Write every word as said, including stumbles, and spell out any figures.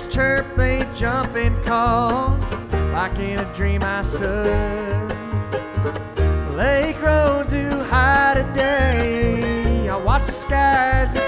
Birds chirp, they jump and call. Like in a dream I stood. Lake rose too high today. I watched the skies